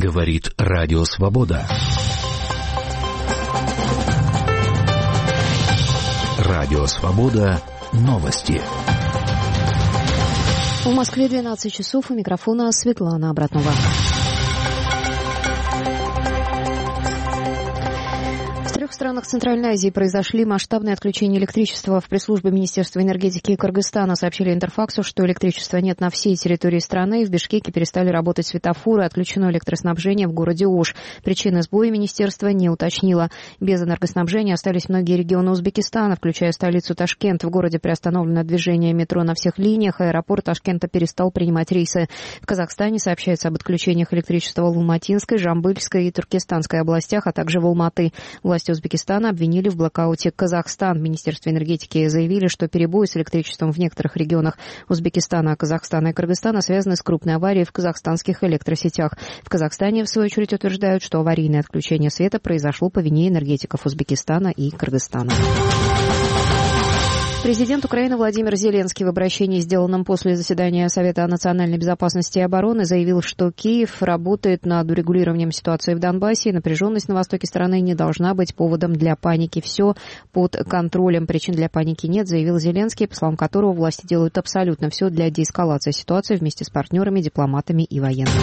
Говорит Радио Свобода. Радио Свобода. Новости. В Москве 12 часов. У микрофона Светлана Абратнова. В странах Центральной Азии произошли масштабные отключения электричества. В пресс-службе Министерства энергетики Кыргызстана сообщили Интерфаксу, что электричества нет на всей территории страны. В Бишкеке перестали работать светофоры, отключено электроснабжение в городе Ош. Причины сбоя министерство не уточнило. Без энергоснабжения остались многие регионы Узбекистана, включая столицу Ташкент. В городе приостановлено движение метро на всех линиях. Аэропорт Ташкента перестал принимать рейсы. В Казахстане сообщается об отключениях электричества в Алматинской, Жамбыльской и Туркестанской областях, а также в Алматы. Власти Узбекистана обвинили в блокауте Казахстан. В Министерстве энергетики заявили, что перебои с электричеством в некоторых регионах Узбекистана, Казахстана и Кыргызстана связаны с крупной аварией в казахстанских электросетях. В Казахстане, в свою очередь, утверждают, что аварийное отключение света произошло по вине энергетиков Узбекистана и Кыргызстана. Президент Украины Владимир Зеленский в обращении, сделанном после заседания Совета национальной безопасности и обороны, заявил, что Киев работает над урегулированием ситуации в Донбассе, и напряженность на востоке страны не должна быть поводом для паники. Все под контролем, причин для паники нет, заявил Зеленский, по словам которого власти делают абсолютно все для деэскалации ситуации вместе с партнерами, дипломатами и военными.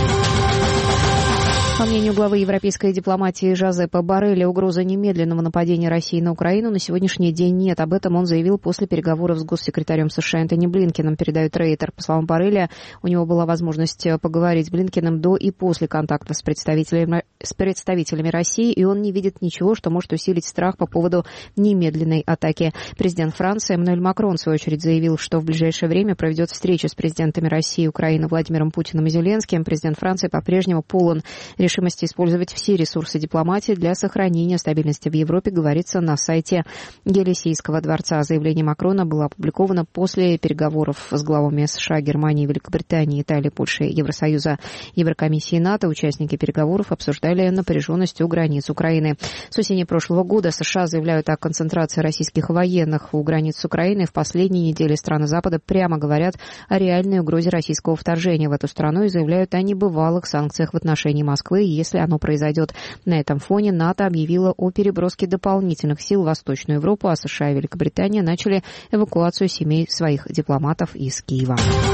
По мнению главы европейской дипломатии Жозепа Борреля, угрозы немедленного нападения России на Украину на сегодняшний день нет. Об этом он заявил после переговоров с госсекретарем США Энтони Блинкеном, передает Рейтер. По словам Борреля, у него была возможность поговорить с Блинкеном до и после контактов с представителями России, и он не видит ничего, что может усилить страх по поводу немедленной атаки. Президент Франции Эммануэль Макрон, в свою очередь, заявил, что в ближайшее время проведет встречу с президентами России и Украины Владимиром Путиным и Зеленским. Президент Франции по-прежнему полон решимости использовать все ресурсы дипломатии для сохранения стабильности в Европе, говорится на сайте Елисейского дворца. Заявление Макрона было опубликовано после переговоров с главами США, Германии, Великобритании, Италии, Польши, Евросоюза, Еврокомиссии НАТО. Участники переговоров обсуждали напряженность у границ Украины. С осени прошлого года США заявляют о концентрации российских военных у границ с Украиной. В последние недели страны Запада прямо говорят о реальной угрозе российского вторжения в эту страну и заявляют о небывалых санкциях в отношении Москвы. Если оно произойдет. На этом фоне НАТО объявило о переброске дополнительных сил в Восточную Европу, а США и Великобритания начали эвакуацию семей своих дипломатов из Киева.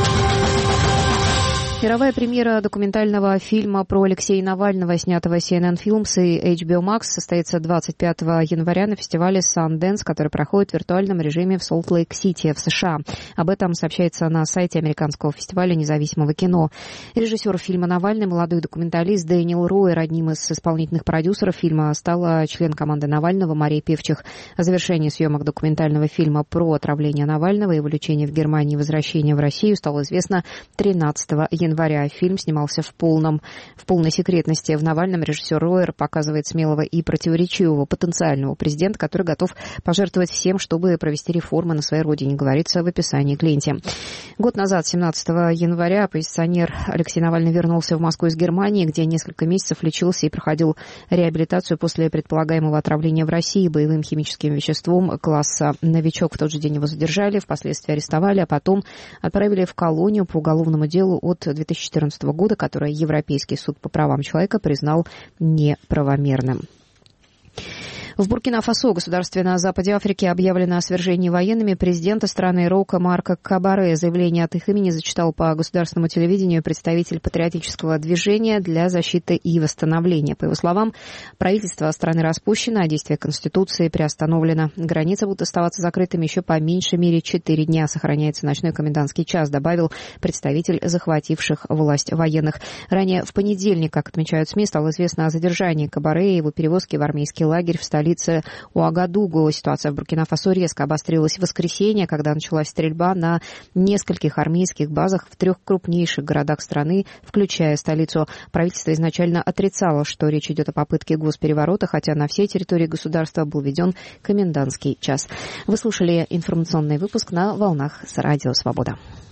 Мировая премьера документального фильма про Алексея Навального, снятого CNN Films и HBO Max, состоится 25 января на фестивале Sundance, который проходит в виртуальном режиме в Солт-Лейк-Сити в США. Об этом сообщается на сайте американского фестиваля независимого кино. Режиссер фильма «Навальный», молодой документалист Дэниел Ройер, одним из исполнительных продюсеров фильма, стала член команды Навального Мария Певчих. О завершении съемок документального фильма про отравление Навального, его лечение в Германии и возвращение в Россию стало известно 13 января. Фильм снимался в полной секретности. В «Навальном» режиссер Ройер показывает смелого и противоречивого потенциального президента, который готов пожертвовать всем, чтобы провести реформы на своей родине, говорится в описании к ленте. Год назад, 17 января, оппозиционер Алексей Навальный вернулся в Москву из Германии, где несколько месяцев лечился и проходил реабилитацию после предполагаемого отравления в России боевым химическим веществом класса «Новичок». В тот же день его задержали, впоследствии арестовали, а потом отправили в колонию по уголовному делу от 2014 года, которое Европейский суд по правам человека признал неправомерным. В Буркина-Фасо, государстве на западе Африки, объявлено о свержении военными президента страны Рока Марка Кабаре. Заявление от их имени зачитал по государственному телевидению представитель патриотического движения для защиты и восстановления. По его словам, правительство страны распущено, а действие Конституции приостановлено. Границы будут оставаться закрытыми еще по меньшей мере 4 дня. Сохраняется ночной комендантский час, добавил представитель захвативших власть военных. Ранее в понедельник, как отмечают СМИ, стало известно о задержании Кабаре и его перевозке в армейский лагерь в столице Уагадугу. Ситуация в Буркина-Фасо резко обострилась в воскресенье, когда началась стрельба на нескольких армейских базах в 3 крупнейших городах страны, включая столицу. Правительство изначально отрицало, что речь идет о попытке госпереворота, хотя на всей территории государства был введен комендантский час. Вы слушали информационный выпуск на волнах с Радио Свобода.